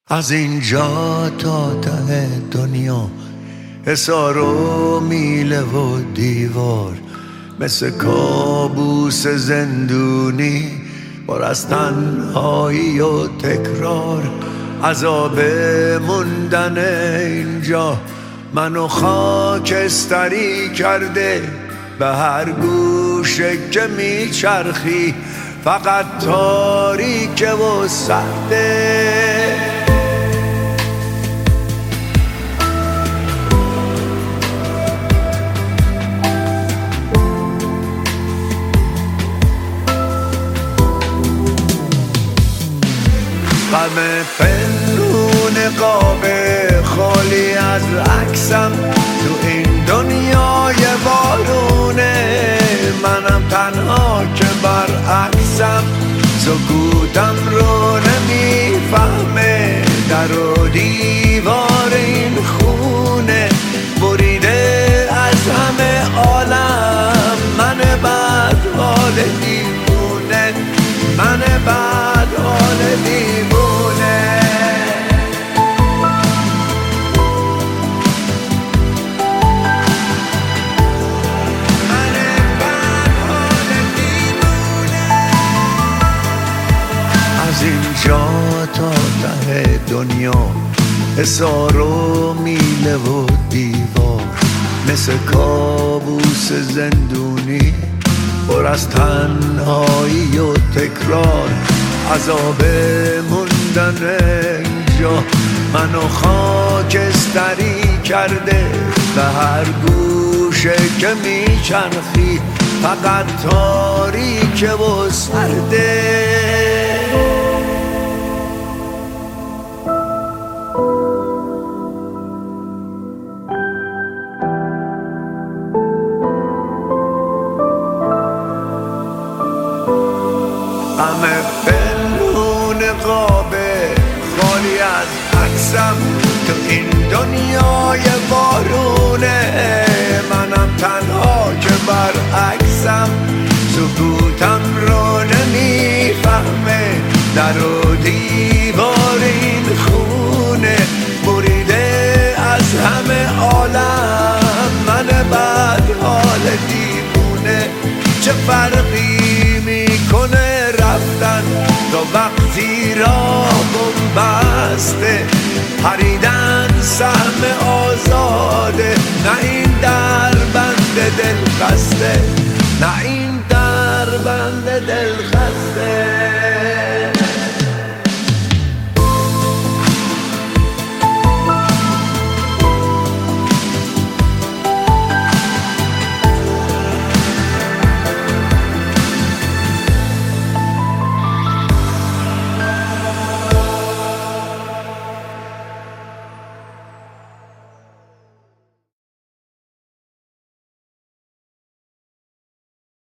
از اینجا تا ته دنیا حصار و میله و دیوار، مثل کابوس زندونی پر از تنهایی و تکرار. عذاب موندن اینجا منو خاکستری کرده، به هر گوشه که میچرخی فقط تاریکه و سرده. غم پنهون قاب خالی از عکسم تو این دنیای بارونه، منم تنها که برعکسم، سکوتم رو نمیفهمه، در و دیوار این خونه بریده از همه عالم. من بد حال دیوونه، من بد حال دیوونه. از اینجا تا ته دنیا حصار و میله و دیوار، مثل کابوس زندونی پر از تنهایی و تکرار. عذاب موندن اینجا منو خاکستری کرده، به هر گوشه که میچرخی فقط تاریکه و سرده. غم پنهون قاب خالی از عکسم تو این دنیای بارونه، منم تنها که برعکسم، سکوتم رو نمیفهمه، در و دیوار این خونه بریده از همه عالم. من بد حال دیوونه، چه فرقی میکنه رفتن تا وقتی راه بسته، پریدن سهم آزاده، نه این در بند دل خسته، نه این در بند دل خسته.